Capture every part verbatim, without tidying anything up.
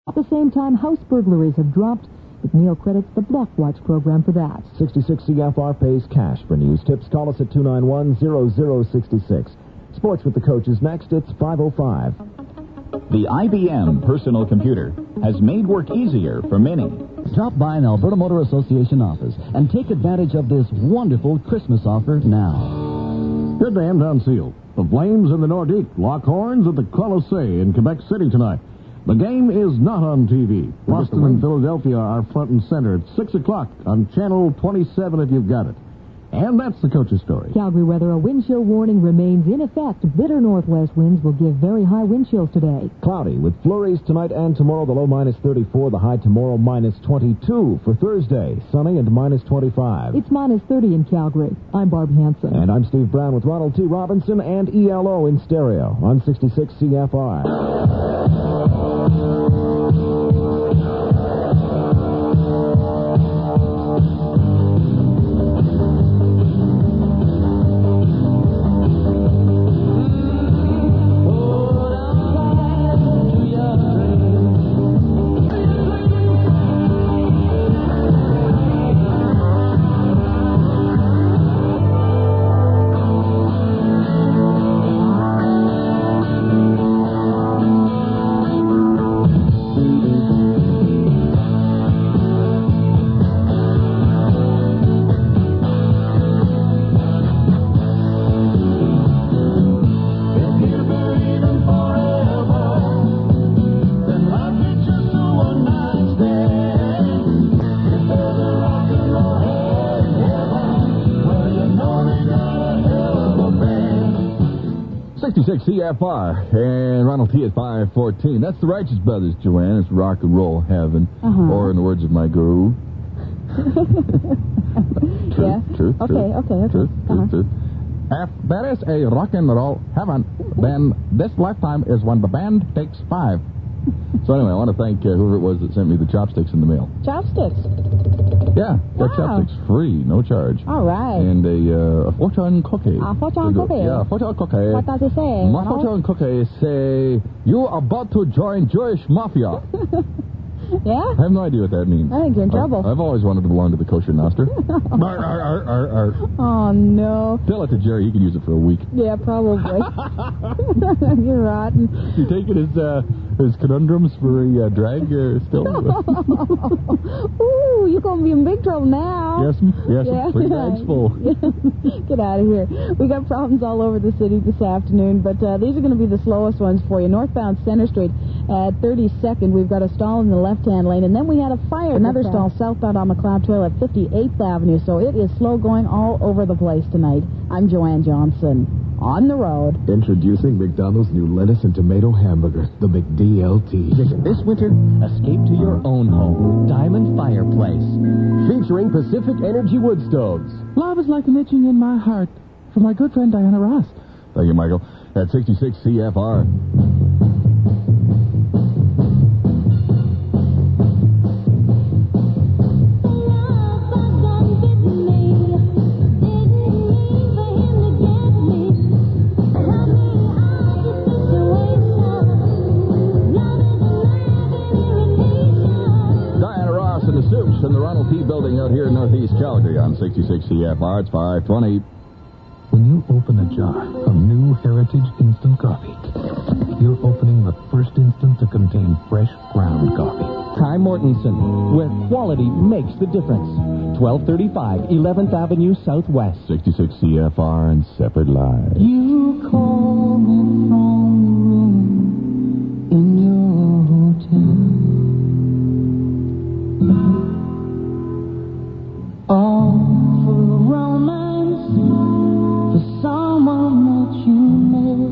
At the same time, house burglaries have dropped. McNeil credits the Block Watch program for that. sixty-six C F R pays cash for news tips. Call us at two nine one, zero zero six six. Sports with the coaches next. It's five oh five. The I B M personal computer has made work easier for many. Stop by an Alberta Motor Association office and take advantage of this wonderful Christmas offer now. Good day, I'm Don Seal. The Flames in the Nordique lock horns at the Colisée in Quebec City tonight. The game is not on T V. Boston and Philadelphia are front and center at six o'clock on Channel twenty-seven if you've got it. And that's the coach's story. Calgary weather, a wind chill warning remains in effect. Bitter northwest winds will give very high wind chills today. Cloudy with flurries tonight and tomorrow. The low minus thirty-four, the high tomorrow minus twenty-two. For Thursday, sunny and minus twenty-five. It's minus thirty in Calgary. I'm Barb Hansen. And I'm Steve Brown with Ronald T. Robinson and E L O in stereo on sixty-six C F R. sixty-six C F R and Ronald T at five fourteen. That's the Righteous Brothers, Joanne. It's rock and roll heaven. Uh-huh. Or in the words of my guru. Truth, yeah. truth, okay, truth, okay, okay. Truth, uh-huh. truth, truth. If there is a rock and roll heaven, then this lifetime is when the band takes five. So anyway, I want to thank uh, whoever it was that sent me the chopsticks in the mail. Chopsticks? Yeah, got Wow. chopsticks free, no charge. All right. And a, uh, a fortune cookie. A fortune cookie? Yeah, a fortune cookie. What does it say? My Ronald? fortune cookie say, you are about to join Jewish mafia. Yeah? I have no idea what that means. I think you're in trouble. I, I've always wanted to belong to the kosher Noster. Arr, arr, arr, arr, arr. Oh, no. Tell it to Jerry. He can use it for a week. Yeah, probably. You're rotten. You taking his uh, his conundrums for a uh, drag uh, still? Ooh, you're going to be in big trouble now. Yes, yes, Yeah. three bags full. Get out of here. We got problems all over the city this afternoon, but uh, these are going to be the slowest ones for you. Northbound Center Street at thirty-second, we've got a stall in the left-hand lane, and then we had a fire. Another stall southbound on McLeod Trail at fifty-eighth Avenue, so it is slow going all over the place tonight. I'm Joanne Johnson. On the road. Introducing McDonald's new lettuce and tomato hamburger, the McD-L T. This winter, escape to your own home. Diamond Fireplace. Featuring Pacific Energy wood stoves. Love is like an itching in my heart. For my good friend Diana Ross. Thank you, Michael. At sixty-six C F R. In the Ronald T. building out here in Northeast Calgary on sixty-six C F R. It's five twenty. When you open a jar of new Heritage Instant Coffee, you're opening the first instant to contain fresh ground coffee. Ty Mortensen, where quality makes the difference. twelve thirty-five eleventh Avenue Southwest. sixty-six C F R and Separate Live. You call me from the room in your hotel. All for romance, for someone that you met.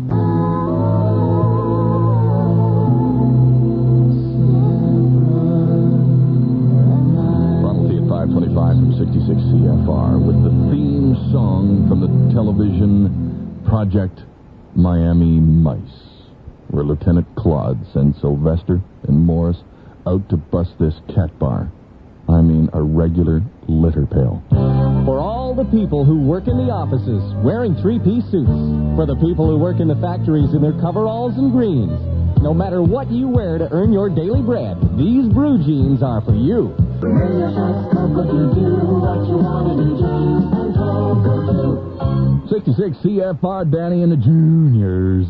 Ronald T at five twenty-five from sixty-six C F R with the theme song from the television Project Miami Mice, where Lieutenant Claude sends Sylvester and Morris out to bust this cat bar. I mean, a regular litter pail. For all the people who work in the offices wearing three-piece suits. For the people who work in the factories in their coveralls and greens. No matter what you wear to earn your daily bread, these Brew jeans are for you. sixty-six C F R, Danny and the Juniors.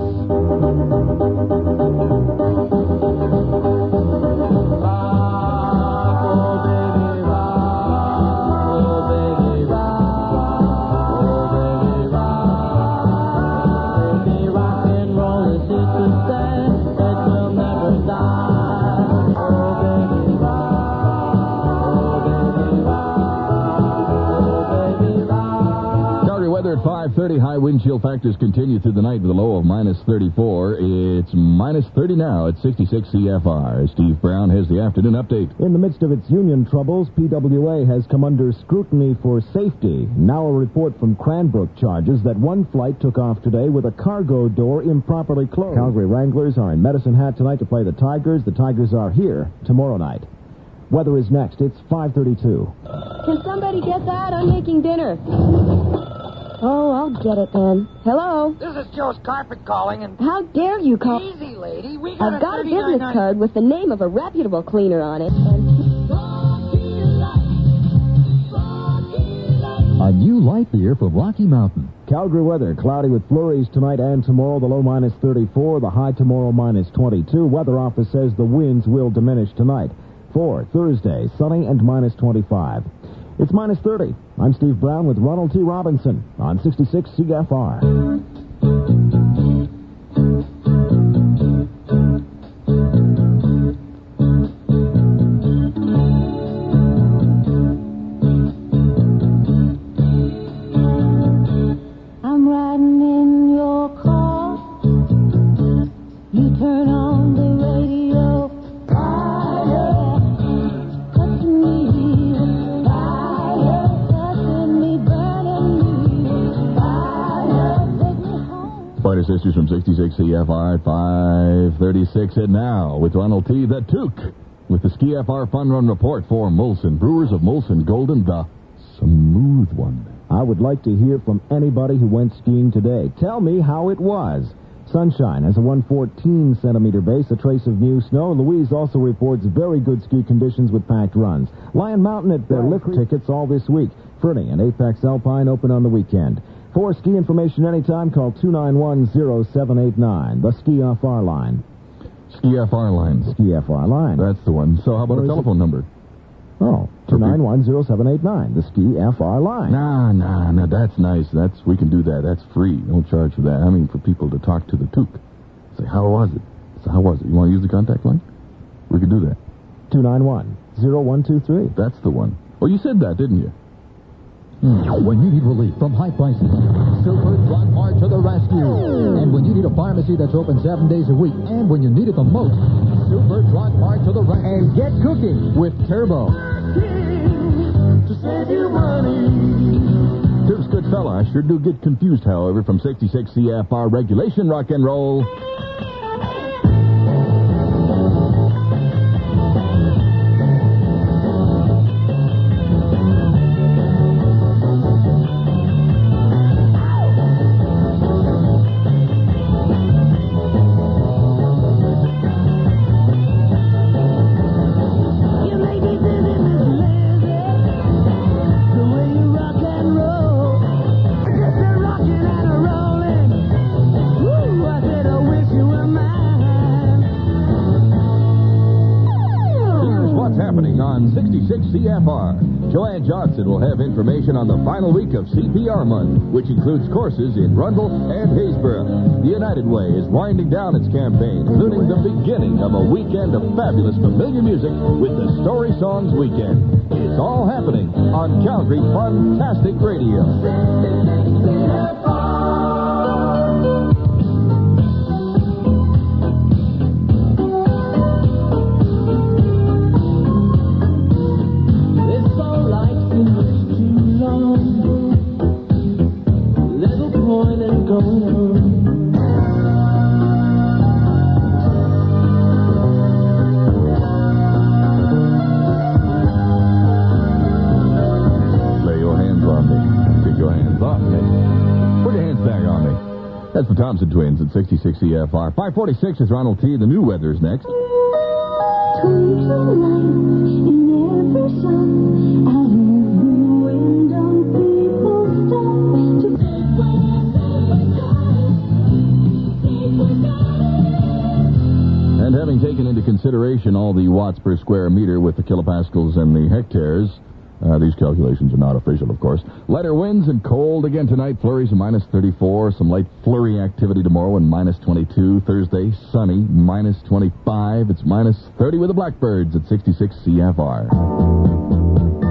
five thirty, high wind chill factors continue through the night with a low of minus thirty-four. It's minus thirty now at sixty-six C F R. Steve Brown has the afternoon update. In the midst of its union troubles, P W A has come under scrutiny for safety. Now a report from Cranbrook charges that one flight took off today with a cargo door improperly closed. Calgary Wranglers are in Medicine Hat tonight to play the Tigers. The Tigers are here tomorrow night. Weather is next. It's five thirty-two. Can somebody get that? I'm making dinner. Oh, I'll get it then. Hello? This is Joe's Carpet calling, and... How dare you call... Easy, lady. We got I've got a business card with the name of a reputable cleaner on it, and... A new light beer from Rocky Mountain. Calgary weather, cloudy with flurries tonight and tomorrow. The low minus thirty-four, the high tomorrow minus twenty-two. Weather office says the winds will diminish tonight. For Thursday, sunny and minus twenty-five. It's minus thirty. I'm Steve Brown with Ronald T. Robinson on sixty-six C F R. I'm riding in your car. You turn on the radio. Fire, touching me with fire, touching me, burning me with fire, take me home. Pointer Sisters from sixty-six C F R at five thirty-six. And now, with Ronald T. the Took, with the Ski F R Fun Run Report for Molson. Brewers of Molson Golden, the smooth one. I would like to hear from anybody who went skiing today. Tell me how it was. Sunshine has a one hundred fourteen centimeter base, a trace of new snow. Louise also reports very good ski conditions with packed runs. Lion Mountain at their lift tickets all this week. Fernie and Apex Alpine open on the weekend. For ski information anytime, call two nine one, zero seven eight nine. The Ski F R line. Ski F R line. Ski F R line. That's the one. So how about Where a is telephone it? number? Oh, two nine one, zero seven eight nine. The Ski F R line. Nah, nah, nah, that's nice. That's We can do that. That's free. Don't charge for that. I mean, for people to talk to the Took. Say, how was it? So how was it? You want to use the contact line? We can do that. two nine one, zero one two three. That's the one. Oh, you said that, didn't you? When you need relief from high prices, Super Drug Mart to the rescue. And when you need a pharmacy that's open seven days a week, and when you need it the most, Super Drug Mart to the rescue. And get cooking with Turbo. To save you money. Tips, good fella. I sure do get confused, however, from sixty-six C F R regulation rock and roll. sixty-six C F R. Joanne Johnson will have information on the final week of C P R month, which includes courses in Rundle and Haysboro. The United Way is winding down its campaign, including the beginning of a weekend of fabulous familiar music with the Story Songs Weekend. It's all happening on Calgary Funtastic Radio. Lay your hands on me. the Thompson Twins at sixty-six C F R. five forty-six is Ronald T. The new weather's next. And having taken into consideration all the watts per square meter with the kilopascals and the hectares, uh, these calculations are not official, of course. Lighter winds and cold again tonight. Flurries of minus thirty-four. Some light flurry activity tomorrow and minus twenty-two. Thursday, sunny, minus twenty-five. It's minus thirty with the Blackbirds at sixty-six C F R.